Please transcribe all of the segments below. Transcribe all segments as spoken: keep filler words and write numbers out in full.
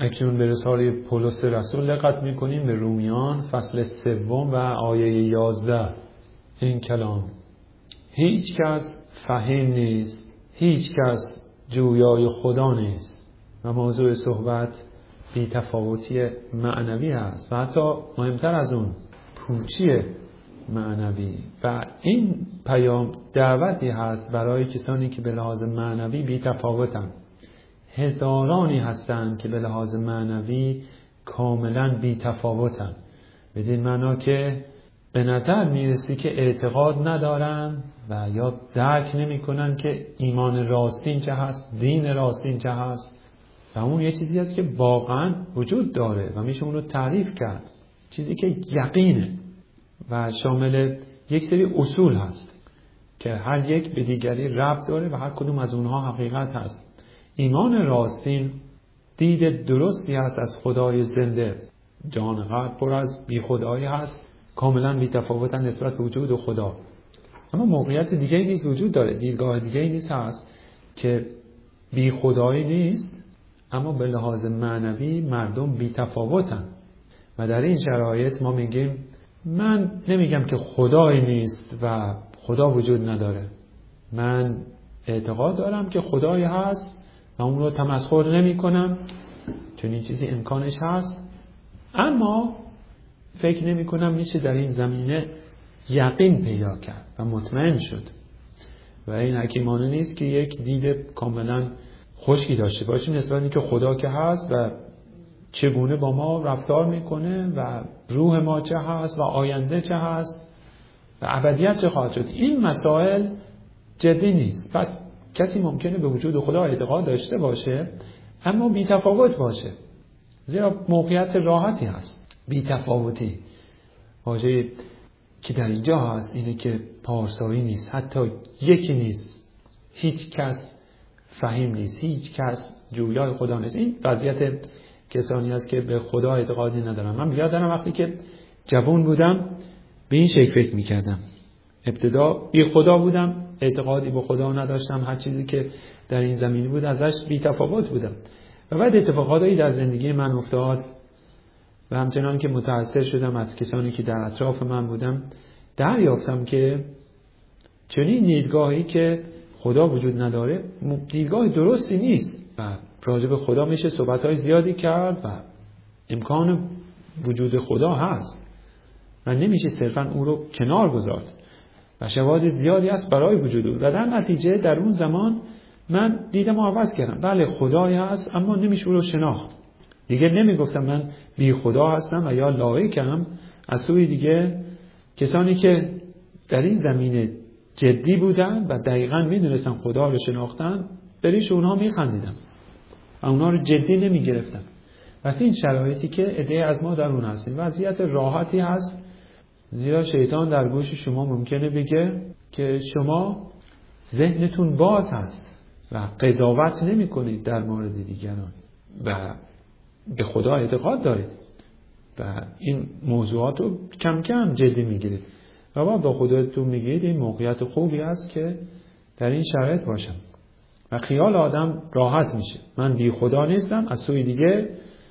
اکنون به رساله پولس رسول دقت میکنیم به رومیان فصل سوم و آیه یازده. این کلام: هیچ کس فهیم نیست، هیچ کس جویای خدا نیست. و موضوع صحبت بی تفاوتی معنوی است و حتی مهمتر از اون پوچی معنوی. و این پیام دعوتی هست برای کسانی که به لحاظ معنوی بی تفاوتند. هزارانی هستند که به لحاظ معنوی کاملا بی تفاوتند، بدین معنا که به نظر میرسی که اعتقاد ندارن و یا درک نمی کنن که ایمان راستین چه هست، دین راستین چه هست. و اون یه چیزی هست که واقعا وجود داره و میشه اون رو تعریف کرد، چیزی که یقینه و شامل یک سری اصول هست که هر یک به دیگری ربط داره و هر کدوم از اونها حقیقت هست. ایمان راستین دید درستی هست از خدای زنده. جهان غرب پر از بی خدایی هست، کاملا بی تفاوتن نسبت به وجود خدا. اما موقعیت دیگه نیست وجود داره، دیدگاه دیگه نیست هست که بی خدایی نیست، اما به لحاظ معنوی مردم بی تفاوتن. و در این شرایط ما میگیم من نمیگم که خدایی نیست و خدا وجود نداره، من اعتقاد دارم که خدایی هست و اون رو تمسخر نمی کنم چون این چیزی امکانش هست، اما فکر نمی کنم میشه در این زمینه یقین پیدا کرد و مطمئن شد. و این حکیمانه نیست که یک دید کاملا خشکی داشته باشیم نسبت اینکه خدا که هست و چگونه با ما رفتار میکنه و روح ما چه هست و آینده چه هست و ابدیت چه خواهد شد. این مسائل جدی نیست. پس کسی ممکنه به وجود خدا اعتقاد داشته باشه اما بی تفاوت باشه، زیرا موقعیت راحتی هست. بی تفاوتی واژه که در اینجا هست اینه که پارسایی نیست، حتی یکی نیست، هیچ کس فهیم نیست، هیچ کس جویای خدا نیست. این وضعیت کسانی هست که به خدا اعتقادی ندارن. من یادم وقتی که جوان بودم به این شکل فکر میکردم. ابتدا بی خدا بودم، اعتقادی به خدا نداشتم، هر چیزی که در این زمینه بود ازش بی تفاوت بودم. و بعد اتفاقاتی در زندگی من افتاد و همچنان که متأثر شدم از کسانی که در اطراف من بودم، دریافتم که چنین دیدگاهی که خدا وجود نداره دیدگاه درستی نیست و راجع به خدا میشه صحبت‌های زیادی کرد و امکان وجود خدا هست و نمیشه صرفاً اون رو کنار گذارد و شواهد زیادی هست برای وجود او. و در نتیجه در اون زمان من دیدم و عوض کردم. بله خدایی هست اما نمیشه او رو شناخت. دیگه نمیگفتم من بی خدا هستم و یا لایکم. از سوی دیگه کسانی که در این زمینه جدی بودن و دقیقاً میدونستن خدا رو شناختن، بریش اونها میخندیدم و اونها رو جدی نمیگرفتم. پس این شرایطی که عده از ما در اون هستیم، وضعیت راحتی هست، زیرا شیطان در گوش شما ممکنه بگه که شما ذهنتون باز هست و قضاوت نمی کنید در مورد دیگران و به خدا اعتقاد دارید و این موضوعات رو کم کم جدی میگیرید و با با خودتون میگید این موقعیت خوبی است که در این شرایط باشم و خیال آدم راحت میشه. من بی خدا نیستم، از سوی دیگه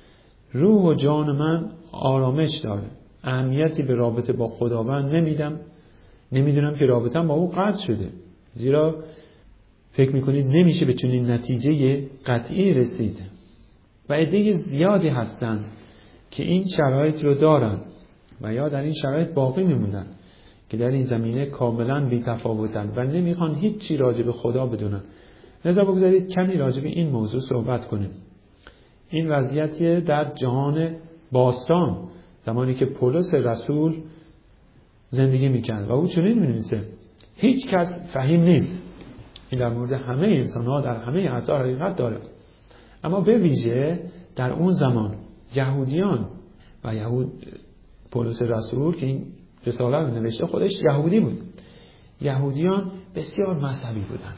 روح و جان من آرامش داره، اهمیتی به رابطه با خداوند نمیدم، نمیدونم که رابطم با او قطع شده، زیرا فکر میکنید نمیشه به چنین نتیجه قطعی رسید. و عده زیادی هستن که این شرایط رو دارن و یا در این شرایط باقی میمونن که در این زمینه کاملا بی تفاوتن و نمیخوان هیچ چی راجع به خدا بدونن. لذا بگذارید کمی راجع به این موضوع صحبت کنیم. این وضعیتی در جهان باستان، زمانی که پولس رسول زندگی میکرد و او چنین می‌نویسه: هیچ کس فهیم نیست. این در مورد همه انسان‌ها در همه اعصار حقیقت داره، اما به ویژه در اون زمان یهودیان و یهود پولس رسول که این رساله رو نوشته خودش یهودی بود. یهودیان بسیار مذهبی بودند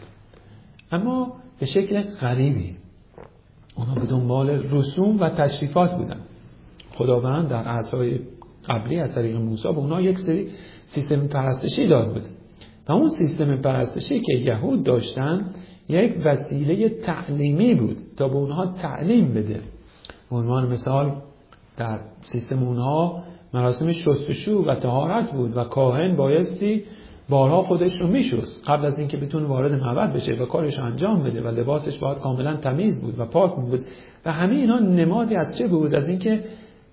اما به شکل غریبی. اونا به دنبال رسوم و تشریفات بودن. خداوند در عصرهای قبلی از طریق موسی به اونا یک سری سیستم پرستشی داد بود و اون سیستم پرستشی که یهود داشتن یک وسیله تعلیمی بود تا به اونها تعلیم بده. به عنوان مثال در سیستم اونها مراسم شستشو و طهارت بود و کاهن بایستی بارها خودش رو میشست قبل از اینکه بتونه وارد معبد بشه و کارش انجام بده و لباسش باید کاملا تمیز بود و پاک بود و همه اینا نمادی از چه بود؟ از اینکه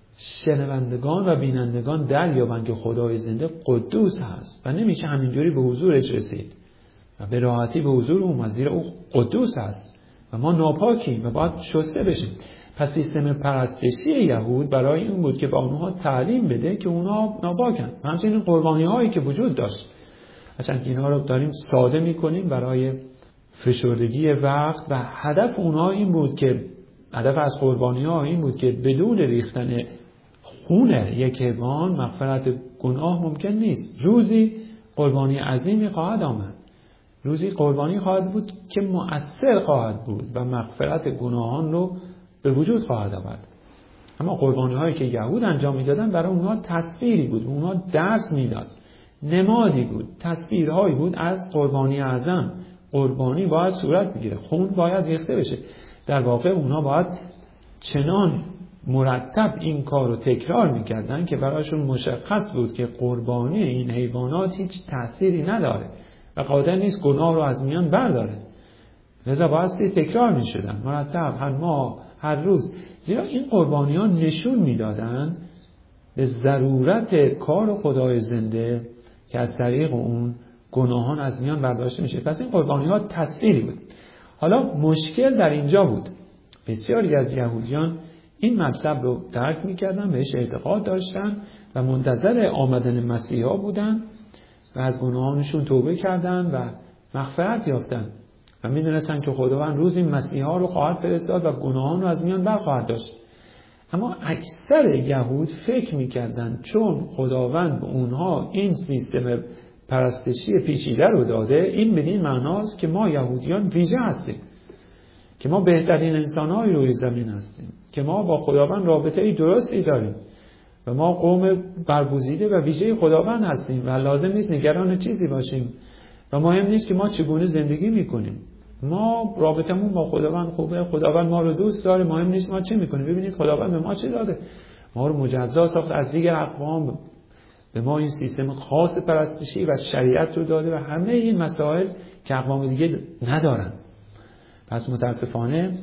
شنوندگان و بینندگان دریابند که خدای زنده قدوس هست و نمیشه همینجوری به حضورش رسید و به راحتی به حضور او، زیرا او قدوس هست و ما ناپاکیم و باید شسته بشیم. پس سیستم پرستشی یهود برای این بود که با اونها تعلیم بده که اونها ناپاکن و همچنین قربانی هایی که وجود داشت. هرچند اینها رو داریم ساده میکنیم برای فشردگی وقت و هدف اونها این بود که هدف از قربانی ها این بود که بدون ریختن خون یک حیوان مغفرت گناه ممکن نیست. روزی قربانی عظیمی خواهد آمد، روزی قربانی خواهد بود که مؤثر خواهد بود و مغفرت گناهان رو به وجود خواهد آورد. اما قربانی هایی که یهود انجام میدادن برای اونها تصویری بود، اونها درس میداد، نمادی بود، تصویرهایی بود از قربانی اعظم. قربانی باید صورت بگیره، خون باید ریخته بشه. در واقع اونها باید چنان مرتب این کار رو تکرار میکردن که برایشون مشخص بود که قربانی این حیوانات هیچ تأثیری نداره و قادر نیست گناه رو از میان برداره. لذا بایستی تکرار میشدن مرتب، هر ماه، هر روز، زیرا این قربانی ها نشون میدادن به ضرورت کار خدای زنده که از طریق اون گناهان از میان برداشته میشه. پس این قربانی ها تصویری بود. حالا مشکل در اینجا بود، بسیاری از یهودیان این مطلب رو درک میکردن، بهش اعتقاد داشتن و منتظر آمدن مسیحا بودن و از گناهانشون توبه کردن و مغفرت یافتن و میدونستن که خداوند روز این مسیحا رو خواهد فرستاد و گناهان رو از میان برخواهد داشت. اما اکثر یهود فکر میکردن چون خداوند به اونها این سیستم پرستشی پیچیده رو داده، این بدین معناست که ما یهودیان ویژه هستیم، که ما بهترین انسان‌های روی زمین هستیم، که ما با خداوند رابطه‌ای درستی داریم و ما قوم برگزیده و ویژه خداوند هستیم و لازم نیست نگران چیزی باشیم و مهم نیست که ما چگونه زندگی میکنیم. ما رابطمون با خداوند خوبه، خداوند ما رو دوست داره، مهم نیست ما چه میکنیم. ببینید خداوند به ما چه داده، ما رو مجزا ساخت از دیگر اقوام، به ما این سیستم خاص پرستشی و شریعت رو داده و همه این مسائل که اقوام دیگه ندارن. پس متاسفانه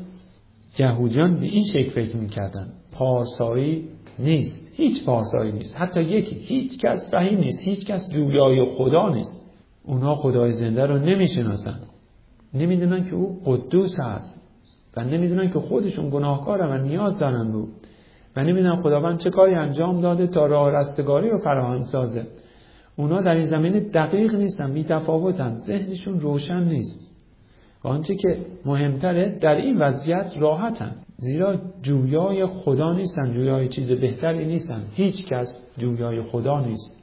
یهودیان به این شکل فکر میکردن پارسایی نیست، هیچ پارسایی نیست، حتی یکی، هیچ کس فهیم نیست، هیچ کس جویای خدا نیست. اونها خدای زنده رو نمیشناسن، نمیدونن که او قدوس هست و نمیدونن که خودشون گناهکارن و نیاز دارن رو و نمیدونن خداوند چه کاری انجام داده تا راه رستگاری رو فراهم سازه. اونا در این زمینه دقیق نیستن، بی‌تفاوتن، ذهنشون روشن نیست. و آنچه که مهمتره در این وضعیت راحتن، زیرا جویای خدا نیستن، جویای چیز بهتری نیستن. هیچ کس جویای خدا نیست،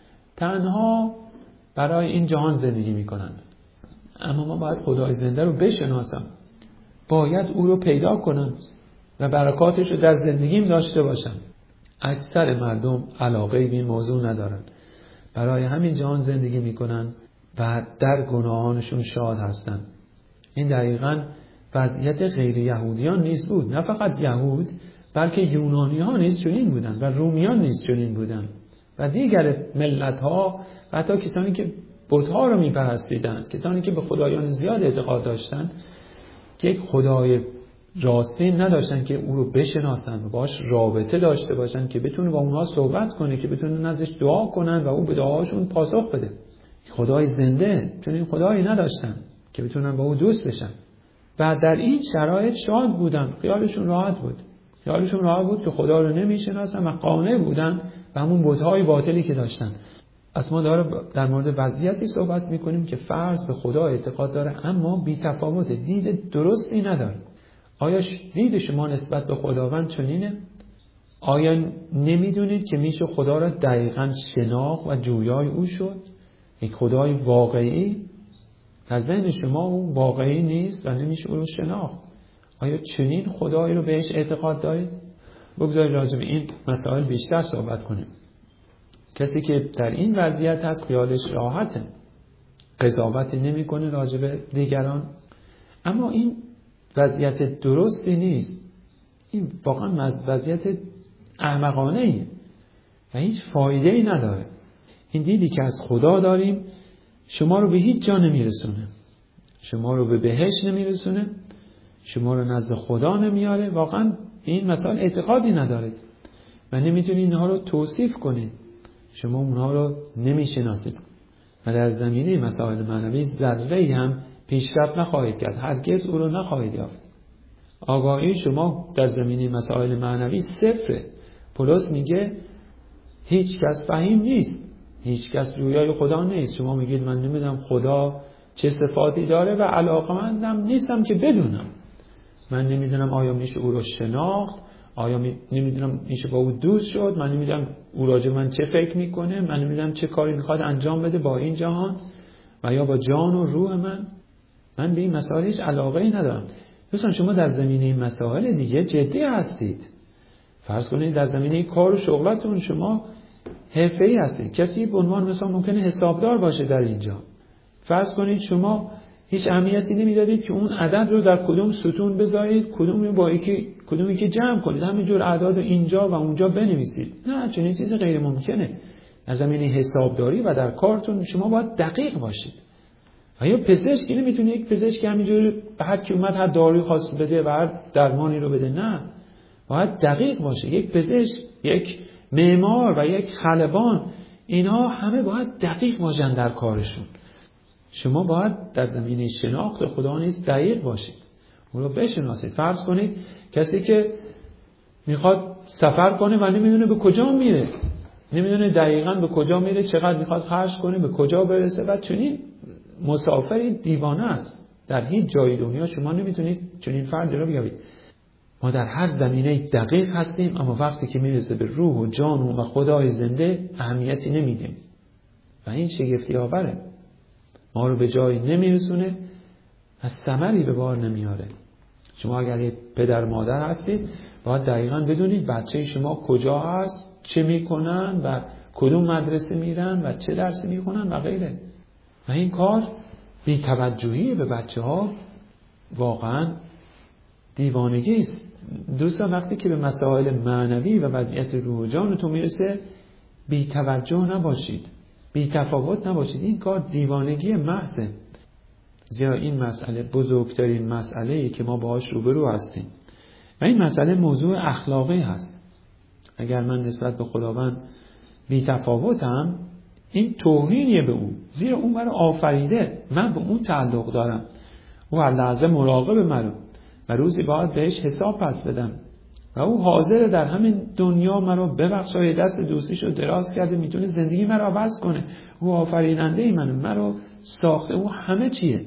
تنها برای این جهان زندگی میکنن. اما ما باید خدای زنده رو بشناسم، باید او رو پیدا کنم و برکاتش رو در زندگیم داشته باشم. اکثر مردم علاقه به این موضوع ندارن، برای همین جهان زندگی میکنن و در گناهانشون شاد هستن. این دقیقاً وضعیت غیر یهودیان نیز بود. نه فقط یهود، بلکه یونانی ها نیز چنین بودن و رومیان نیز چنین بودن و دیگر ملت ها و حتی کسانی که بت ها رو میپرستیدند، کسانی که به خدایان زیاد اعتقاد داشتند، که یک خدای راستین نداشتن که او رو بشناسن و باش رابطه داشته باشن، که بتونه با اونها صحبت کنه، که بتونه نزدش دعا کنن و او به دعاهاشون پاسخ بده. خدای زنده چون این خدایی نداشتن که بتونن با او دوست بشن و در این شرایط شاد بودن، خیالشون راحت بود، خیالشون راحت بود که خدا رو نمیشناسن و قانع بودن به همون بت‌های باطلی که داشتن. از ما داره در مورد وضعیتی صحبت میکنیم که فرض به خدا اعتقاد داره اما بی‌تفاوت، دید درستی نداره. آیا دید شما نسبت به خداوند چنینه؟ آیا نمیدونید که میشه خدا را دقیقاً شناخت و جویای او شد؟ یک خدای واقعی از ذهن شما او واقعی نیست و نمیشه او رو شناخت. آیا چنین خدایی رو بهش اعتقاد دارید؟ بگذارید راجع به این مسائل بیشتر صحبت کنیم. کسی که در این وضعیت هست خیالش راحته، قضاوتی نمیکنه راجع به دیگران، اما این وضعیت درستی نیست. این واقعا وضعیت احمقانه ایه و هیچ فایده ای نداره. این دیدی که از خدا داریم شما رو به هیچ جا نمیرسونه، شما رو به بهشت نمیرسونه، شما رو نزد خدا نمیاره. واقعا این مسائل اعتقادی ندارید و نمیتونید اینها رو توصیف کنید، شما اونها رو نمیشناسید و در زمینه مسائل معنوی ذره‌ای هم پیشرفت نخواهید کرد، هرگز او رو نخواهید یافت. آگاهی شما در زمینه مسائل معنوی صفره. پولس میگه هیچ کس فهیم نیست، هیچ کس جویای خدا نیست. شما میگید من نمیدونم خدا چه صفاتی داره و علاقمندم نیستم که بدونم. من نمیدونم آیا میشه او رو شناخت، آیا می... نمیدونم میشه با او دوست شد، من نمیدونم او راجع من چه فکر میکنه، من نمیدونم چه کاری میخواد انجام بده با این جهان و یا با جان و روح من. من به این مسائل هیچ علاقه ای ندارم. دوستان شما در زمینه این مسائل دیگه جدی هستید. فرض کنید در زمینه کار و شغلتون شما حرفه‌ای هستید. کسی به عنوان مثلا ممکنه حسابدار باشه در اینجا. فرض کنید شما هیچ اهمیتی نمیدادید که اون عدد رو در کدوم ستون بذارید، کدومی با یکی کدومی که جمع کنید، همینجور اعداد رو اینجا و اونجا بنویسید. نه، چنین چیزی غیر ممکنه. در زمینه حسابداری و در کارتون شما باید دقیق باشید. آیا پزشکی نمیتونه یک پزشک همینجور به هر کی اومد هر دارویی خواست بده و هر درمانی رو بده؟ نه، باید دقیق باشه. یک پزشک، یک معمار و یک خلبان، اینها همه باید دقیق باشن در کارشون. شما باید در زمینه شناخت خدا نیز دقیق باشید، اون رو بشناسید. فرض کنید کسی که میخواد سفر کنه و نمیدونه به کجا میره، نمیدونه دقیقاً به کجا میره، چقدر میخواد خرج کنه، به کجا برسه، و چنین مسافری دیوانه است. در هیچ جای دنیا شما نمیتونید چنین فردی رو بیابید. ما در هر زمینه دقیق هستیم، اما وقتی که میرسه به روح و جان و خدای زنده اهمیتی نمیدیم و این شگفتی آوره. ما رو به جایی نمیرسونه، از ثمری به بار نمیاره. شما اگر یک پدر مادر هستید باید دقیقاً بدونید بچه شما کجا هست، چه میکنن و کدوم مدرسه میرن و چه درسی میخونن و غیره. و این کار بی توجهی به بچه ها واقعاً دیوانگی است. دوستان وقتی که به مسائل معنوی و وضعیت روح و جانتون میرسه بی توجه نباشید، بی تفاوت نباشید. این کار دیوانگی محضه. زیرا این مسئله بزرگترین مسئله‌ای که ما باهاش روبرو هستیم و این مسئله موضوع اخلاقی هست. اگر من نسبت به خداوند بی تفاوتم، این توهینیه به او، زیرا اون منو آفریده، من به اون تعلق دارم، او هر لحظه مراقب منو و روزی باید بهش حساب پس بدم و او حاضر در همین دنیا مرا ببخشه، دست دوستیشو دراز کرده، میتونه زندگی مرا عوض کنه. او آفریننده منه، مرا ساخته، او همه چیه.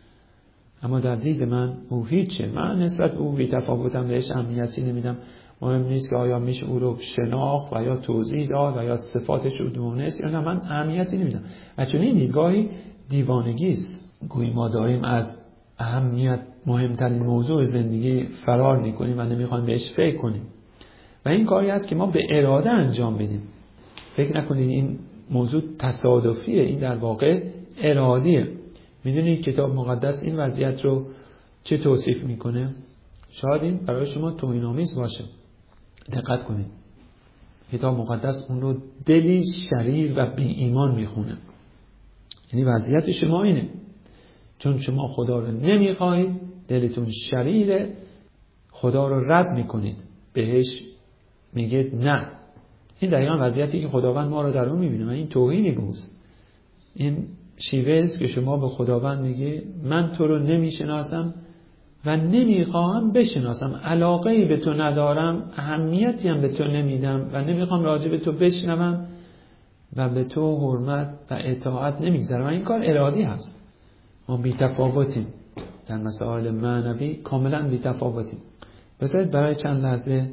اما در دید من او هیچه. من نسبت به او بی تفاوتم، بهش اهمیتی نمیدم. مهم نیست که آیا میشه او رو شناخت و یا توضیح داد و یا صفاتش رو دونست یا نه، من اهمیتی نمیدم. و چون این دیدگاهی دیوانگی است. گویی ما داریم از اهمیت مهمترین موضوع زندگی فرار میکنیم و نمیخوایم بهش فکر کنیم و این کاری است که ما به اراده انجام بدیم. فکر نکنید این موضوع تصادفیه، این در واقع ارادیه. میدونید کتاب مقدس این وضعیت رو چه توصیف میکنه؟ شاید این برای شما توهین‌آمیز باشه. دقت کنید، کتاب مقدس اون رو دلی شریر و بی ایمان میخونه. یعنی وضعیت شما اینه، چون شما خدا رو نمیخواهید، دلتون شریره، خدا رو رد میکنید، بهش میگید نه. این دقیقا وضعیتی که خداوند ما رو در اون میبینه و این توهینی بوست. این شیوه است که شما به خداوند میگی من تو رو نمیشناسم و نمیخواهم بشناسم، علاقه‌ای به تو ندارم، اهمیتی هم به تو نمیدم و نمیخوام راجع به تو بشنوم و به تو حرمت و اطاعت نمیگذارم. و این کار ارادی هست. ما بی تفاوتیم در مسائل معنوی، کاملا بی تفاوتیم. بذارید برای چند لحظه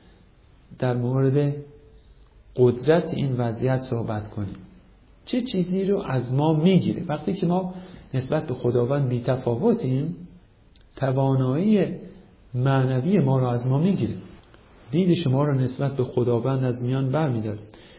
در مورد قدرت این وضعیت صحبت کنیم. چه چیزی رو از ما میگیره؟ وقتی که ما نسبت به خداوند بی تفاوتیم، توانایی معنوی ما رو از ما میگیره. دید شما رو نسبت به خداوند از میان برمی‌داره.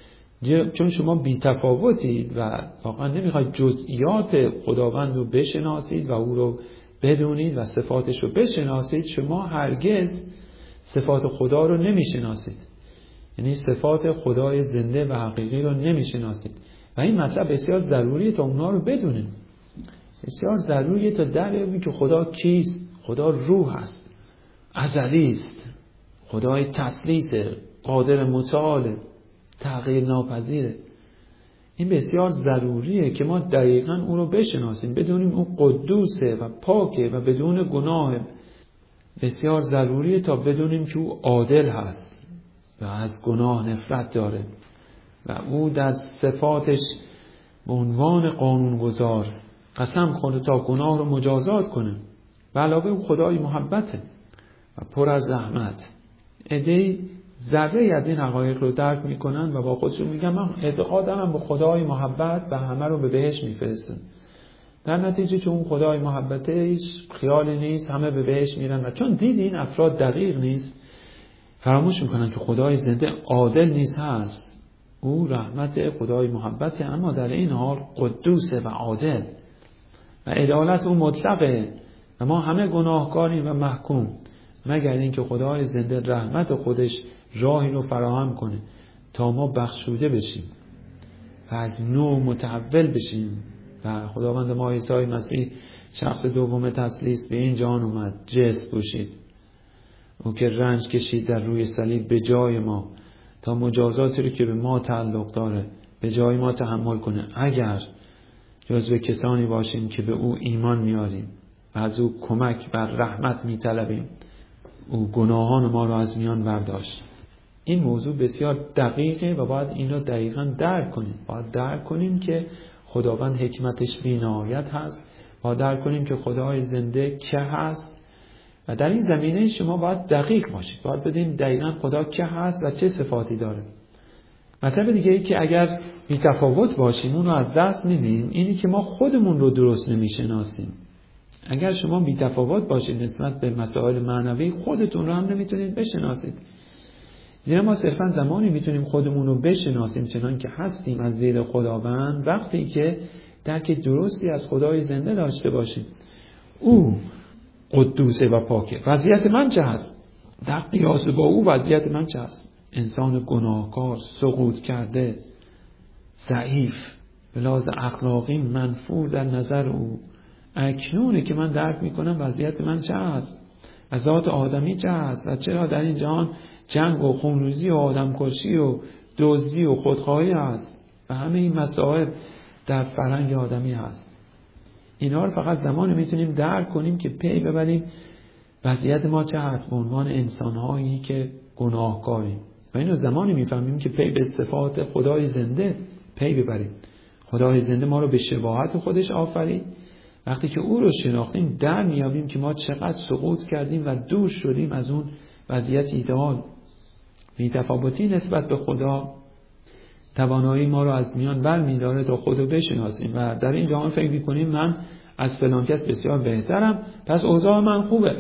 چون شما بی تفاوتید و واقعا نمیخواید جزئیات خداوند رو بشناسید و او رو بدونید و صفاتش رو بشناسید، شما هرگز صفات خدا رو نمیشناسید، یعنی صفات خدای زنده و حقیقی رو نمیشناسید و این مطلب بسیار ضروریه تا اونا رو بدونیم. بسیار ضروریه تا دریابیم که خدا کیست. خدا روح است، ازلی است، خدای تثلیثه، قادر متعال، تغییر ناپذیره. این بسیار ضروریه که ما دقیقاً اون رو بشناسیم، بدونیم اون قدوسه و پاکه و بدون گناه. بسیار ضروریه تا بدونیم که او عادل هست و از گناه نفرت داره و او در صفاتش به عنوان قانونگذار قسم خورده تا گناه رو مجازات کنه و علاوه او خدای محبته و پر از رحمت. عده‌ای ذره از این حقایق رو درک میکنن و با خودشون میگن من اعتقادم به خدای محبت و همه رو به بهشت میفرستن. در نتیجه چون اون خدای محبته هیچ خیالی نیست، همه به بهشت میرن و چون دید این افراد دقیق نیست فراموش میکنن که خدای زنده عادل نیست هست. او رحمت خدای محبته اما در این حال قدوسه و عادل و عدالت او مطلقه و ما همه گناهکاریم و محکوم مگر اینکه خدای زنده رحمت خودش راهی رو فراهم کنه تا ما بخشوده بشیم و از نو متحول بشیم و خداوند ما عیسی مسیح شخص دوم تثلیث به این جهان اومد، جسم پوشید، او که رنج کشید در روی صلیب به جای ما تا مجازاتی رو که به ما تعلق داره به جای ما تحمل کنه. اگر جزو کسانی باشیم که به او ایمان میاریم و از او کمک و رحمت میطلبیم، او گناهان ما رو از میان برداشت. این موضوع بسیار دقیقه و باید این رو دقیقاً درک کنیم. باید درک کنیم که خداوند حکمتش بی‌نهایت هست، باید درک کنیم که خدای زنده که هست و در این زمینه شما باید دقیق باشید. باید بدونید دقیقاً خدا که هست و چه صفاتی داره. مطلب دیگه ای که اگر بی‌تفاوت باشیم اون رو از دست میدیم، اینی که ما خودمون رو درست نمیشناسیم. اگر شما بی‌تفاوت باشید نسبت به مسائل معنوی خودتون رو هم نمیتونید بشناسید. زیرا ما صرفا زمانی میتونیم خودمون رو بشناسیم چنان که هستیم از دید خداوند وقتی که درک درستی از خدای زنده داشته باشیم. او قدوسه و پاکه. وضعیت من چه هست؟ در قیاس با او وضعیت من چه هست؟ انسان گناهکار، سقوط کرده، ضعیف، به لحاظ اخلاقی منفور در نظر او. اکنونه که من درک میکنم وضعیت من چه هست، از ذات آدمی چه هست و چرا در این جهان جنگ و خونریزی و آدمکشی و دزدی و خودخواهی هست و همه این مسائل در فرهنگ آدمی هست. اینا رو فقط زمانی میتونیم درک کنیم که پی ببریم وضعیت ما چه هست به عنوان انسانهایی که گناهکاریم و اینو زمانی میفهمیم که پی به صفات خدای زنده پی ببریم. خدای زنده ما رو به شباهت خودش آفرید. وقتی که او رو شناختیم در میابیم که ما چقدر سقوط کردیم و دور شدیم از اون وضعیت ایدئال. بی‌تفاوتی نسبت به خدا توانایی ما رو از میان بر می‌داره تا خودو بشناسیم و در این جهان فکر می‌کنیم من از فلان کس بسیار بهترم پس اوضاع من خوبه،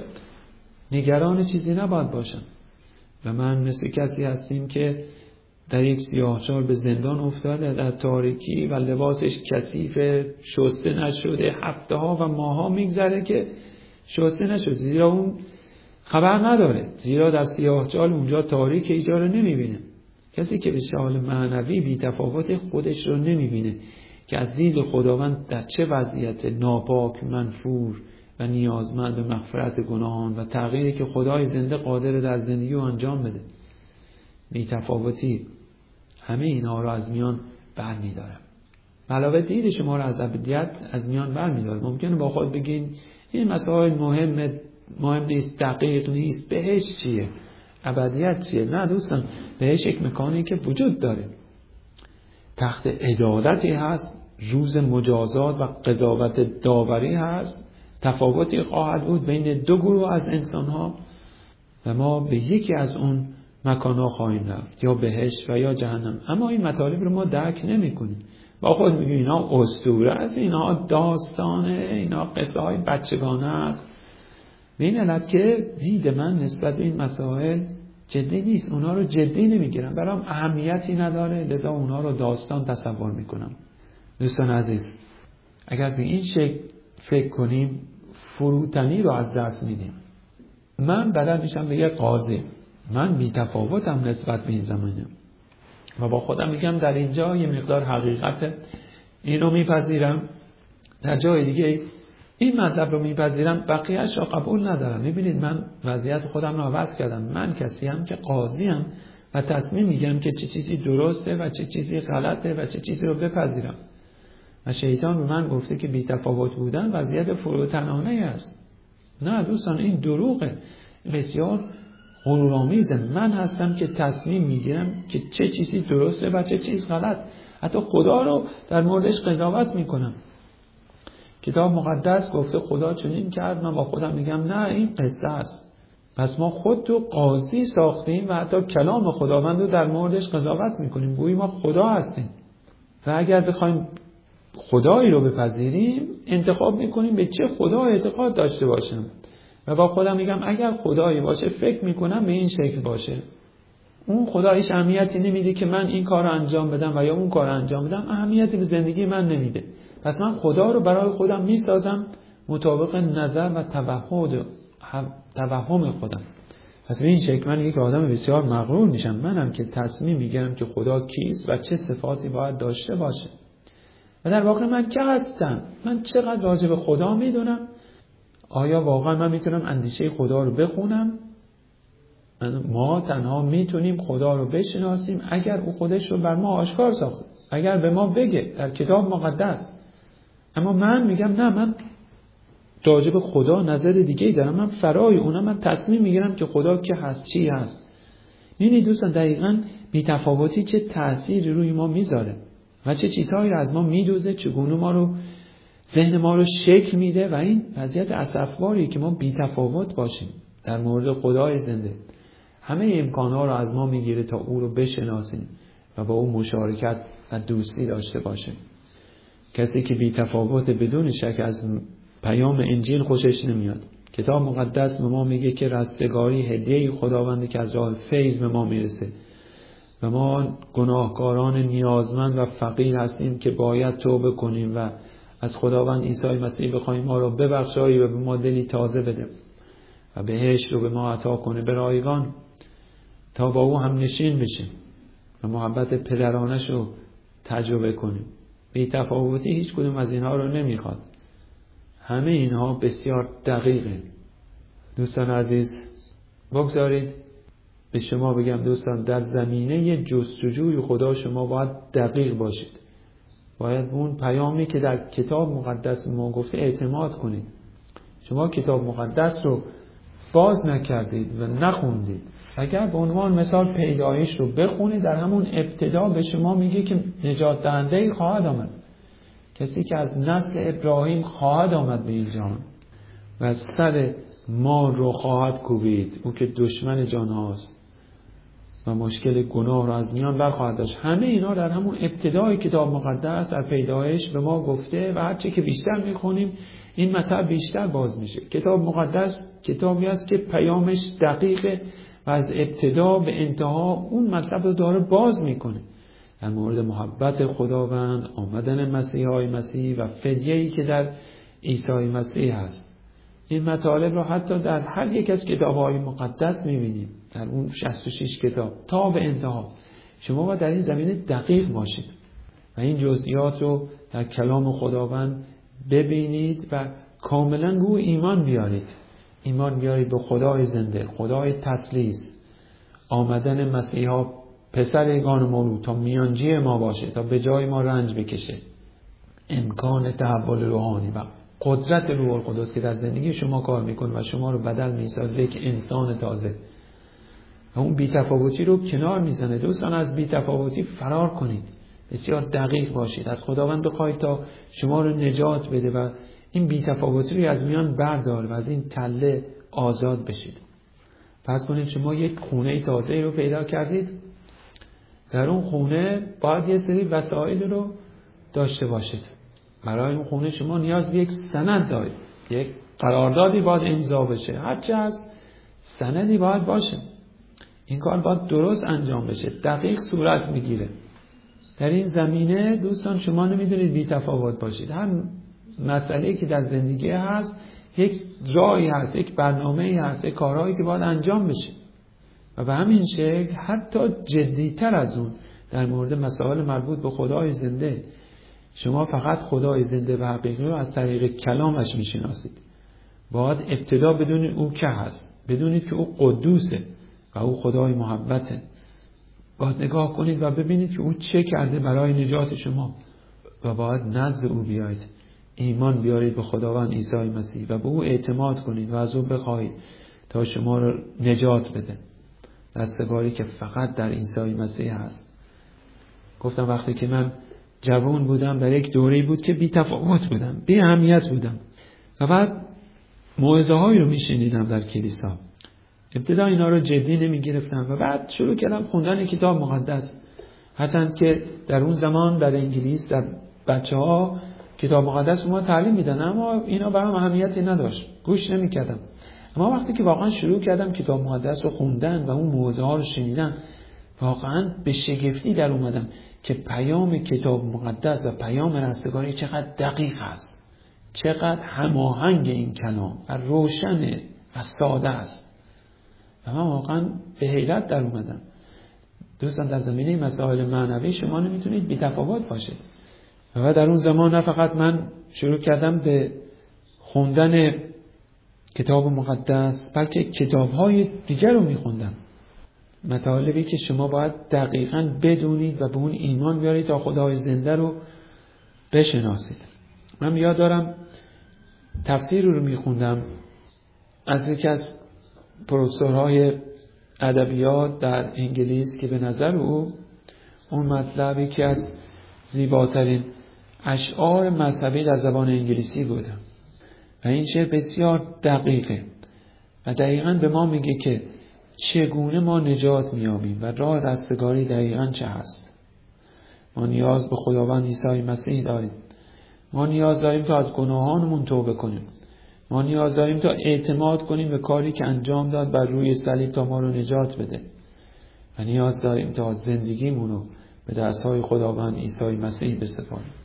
نگران چیزی نباید باشم. و من مثل کسی هستیم که در یک سیاهچال به زندان افتاده در تاریکی و لباسش کثیف شسته نشده، هفته ها و ماه ها میگذره که شسته نشده، زیرا اون خبر نداره، زیرا در سیاهچال اونجا تاریک ایجا رو نمیبینه. کسی که به شال معنوی بی تفاوت خودش رو نمیبینه که از دید خداوند در چه وضعیت ناپاک، منفور و نیازمند به مغفرت گناهان و تغییری که خدای زنده قادر در زندگی رو انجام بده. بی تفاوتی همه اینها رو از میان بر می‌داره. علاوه دید شما رو از ابدیت از میان بر می‌داره. ممکنه با خود بگین این مسائل مهم مهم نیست، دقیق نیست، بهشت چیه؟ ابدیت چیه؟ نه دوستان، بهشت یک مکانی که وجود داره. تخت عدالتی هست، روز مجازات و قضاوت داوری هست. تفاوتی خواهد بود بین دو گروه از انسان‌ها و ما به یکی از اون مکان‌ها خواهیم رفت، یا بهشت و یا جهنم. اما این مطالب رو ما درک نمی‌کنیم. با خود میگیم اینا اسطوره است، اینا داستانه، اینا قصه های بچگانه است. به این علت که دید من نسبت به این مسائل جدی نیست، اونا رو جدی نمیگیرم، برام اهمیتی نداره، لذا اونا رو داستان تصور میکنم. دوستان عزیز، اگر به این شکل فکر کنیم فروتنی رو از دست میدیم. من بدل میشم به یک قاضی، من بی‌تفاوتم نسبت به این زمانه و با خودم میگم در اینجا یه مقدار حقیقت اینو میپذیرم، در جای دیگه این مذهب رو میپذیرم، بقیه‌اش رو قبول ندارم. میبینید من وضعیت خودم رو عوض کردم. من کسی هم که قاضیم و تصمیم میگیرم که چه چیزی درسته و چه چیزی غلطه و چه چیزی رو بپذیرم. و شیطان به من گفته که بی‌تفاوت بودن وضعیت فروتنانه است. نه دوستان، این دروغه، بسیار غرورآمیزه. من هستم که تصمیم میگیرم که چه چیزی درسته و چه چیز غلط. حتی خدا رو در موردش قضاوت میکنم. کتاب مقدس گفته خدا چنین کرد، من با خودم میگم نه این قصه است. پس ما خود تو قاضی ساختیم و حتی کلام خداوند رو در موردش قضاوت میکنیم، گویی ما خدا هستیم. و اگر بخوایم خدایی رو بپذیریم انتخاب میکنیم به چه خدا اعتقاد داشته باشم. و با خودم میگم اگر خدایی باشه فکر میکنم به این شکل باشه. اون خدا هیچ اهمیتی نمیده که من این کار رو انجام بدم و یا اون کار رو انجام بدم، اهمیتی به زندگی من نمیده. پس من خدا رو برای خودم میسازم مطابق نظر و توهم توهم خودم. پس به این شکل من یک آدم بسیار مغرور میشم. منم که تصمیم میگیرم که خدا کیست و چه صفاتی باید داشته باشه. و در واقع من که هستم؟ من چقدر راجع به خدا میدونم؟ آیا واقعا من میتونم اندیشه خدا رو بخونم؟ ما تنها میتونیم خدا رو بشناسیم اگر او خودش رو بر ما آشکار ساخته، اگر به ما بگه در کتاب مقدس. اما من میگم نه، من راجع به خدا نظر دیگه دارم، من فرای اونم، من تصمیم میگیرم که خدا که هست، چی هست. میبینید دوستان دقیقاً بی‌تفاوتی چه تأثیری روی ما میذاره و چه چیزهایی از ما میدوزه، چگونه ما رو ذهن ما رو شکل میده. و این وضعیت اسفباریه که ما بی‌تفاوت باشیم در مورد خدای زنده. همه امکانها رو از ما میگیره تا او رو بشناسیم و با او مشارکت و دوستی داشته باشیم. کسی که بی‌تفاوت بدون شک از پیام انجیل خوشش نمیاد. کتاب مقدس به ما میگه که رستگاری هدیه خداونده که از راه فیض به ما میرسه و ما گناهکاران نیازمند و فقیر هستیم که باید توبه کنیم و از خداوند عیسی مسیح بخوایم ما رو ببخشایی و به ما دلی تازه بده و بهشت رو به ما عطا کنه به رایگان تا با او هم نشین بشیم و محبت پدرانش رو تجربه کنیم. بی تفاوتی هیچ کدوم از اینها رو نمیخواد. همه اینها بسیار دقیقه. دوستان عزیز، بگذارید به شما بگم دوستان، در زمینه جستجوی خدا شما باید دقیق باشید. باید اون پیامی که در کتاب مقدس ما گفته اعتماد کنید. شما کتاب مقدس رو باز نکردید و نخوندید. اگر به عنوان مثال پیدایش رو بخونید، در همون ابتدا به شما میگه که نجات دهنده خواهد آمد، کسی که از نسل ابراهیم خواهد آمد به این جهان و سر ما رو خواهد کوبید، او که دشمن جان هاست و مشکل گناه رو از میان برخواهد داشت. همه اینا در همون ابتدای کتاب مقدس در پیدایش به ما گفته و هرچی که بیشتر میخونیم این مطلب بیشتر باز میشه. کتاب مقدس کتابی است که پیامش دقیقه و از ابتدا به انتها اون مطلب رو داره باز میکنه در مورد محبت خداوند، آمدن مسیح های مسیح و فدیه‌ای که در عیسی مسیح هست. این مطالب رو حتی در هر یک از کتاب‌های مقدس می‌بینیم، در اون شصت و شش کتاب تا به انتها. شما باید در این زمینه دقیق باشید و این جزئیات رو در کلام خداوند ببینید و کاملا به او ایمان بیارید. ایمان بیارید به خدای زنده، خدای تثلیث، آمدن مسیحا پسر یگانه مولود تا میانجی ما باشه، تا به جای ما رنج بکشه. امکان تحول روحانی و قدرت روح القدس که در زندگی شما کار میکنه و شما رو بدل میسازه به یک انسان تازه و اون بی‌تفاوتی رو کنار میزنه. دوستان از بی‌تفاوتی فرار کنید، بسیار دقیق باشید، از خداوند بخواید تا شما رو نجات بده و این بی‌تفاوتی رو از میان برداره و از این تله آزاد بشید. فرض کنید شما یک خونه تازه رو پیدا کردید، در اون خونه باید یه سری وسایل رو داشته باشید. برای اون خونه شما نیاز به یک سند دارید، یک قراردادی باید امضا بشه، هرچی هست سندی باید باشه. این کار باید درست انجام بشه، دقیق صورت میگیره. در این زمینه دوستان شما نمیدونید بی تفاوت باشید. هر مسئله‌ای که در زندگی هست یک راهی هست، یک برنامه‌ای هست، یک کارهایی که باید انجام بشه. و به همین شکل حتی جدی‌تر از اون در مورد مسائل مربوط به خدای زنده، شما فقط خدای زنده و حقیقی رو از طریق کلامش میشناسید. باید ابتدا بدونید او که هست، بدونید که او قدوسه و او خدای محبته. باید نگاه کنید و ببینید که او چه کرده برای نجات شما و باید نزد او بیایید، ایمان بیارید به خداوند عیسی مسیح و به او اعتماد کنید و از او بخواهید تا شما رو نجات بده. رستگاری که فقط در عیسی مسیح هست. گفتم وقتی که من جوان بودم در یک دوره‌ای بود که بی تفاوت بودم، بی اهمیت بودم و بعد موعظه هایی رو میشنیدم در کلیسا. ابتدا اینا رو جدی نمی گرفتم و بعد شروع کردم خوندن کتاب مقدس. هرچند که در اون زمان در انگلیس در بچه ها کتاب مقدس ما تعلیم میدن، اما اینا برام اهمیتی نداشت، گوش نمی کردم. اما وقتی که واقعا شروع کردم کتاب مقدس رو خوندن و اون موعظه ها رو شنیدن، واقعا به شگفتی در اومدم که پیام کتاب مقدس و پیام رستگاری چقدر دقیق است، چقدر هماهنگ این کلام و روشن و ساده است. و من واقعا به حیرت در اومدم. دوستان در زمینه مسائل معنوی شما نمیتونید بی تفاوت باشید. و در اون زمان نه فقط من شروع کردم به خوندن کتاب مقدس، بلکه کتاب‌های دیگر رو میخوندم. مطالبی که شما باید دقیقاً بدونید و به اون ایمان بیارید تا خدای زنده رو بشناسید. من یاد دارم تفسیر رو میخوندم از یکی از پروفسورهای ادبیات در انگلیس که به نظر او اون مطلبی که از زیباترین اشعار مذهبی در زبان انگلیسی بود و این شعر بسیار دقیقه و دقیقاً به ما میگه که چگونه ما نجات میابیم و راه رستگاری دقیقاً چه هست. ما نیاز به خداوند عیسی مسیح داریم. ما نیاز داریم تا از گناهانمون توبه کنیم. ما نیاز داریم تا اعتماد کنیم به کاری که انجام داد بر روی صلیب تا ما رو نجات بده. و نیاز داریم تا زندگیمون رو به دستهای خداوند عیسی مسیح بسپاریم.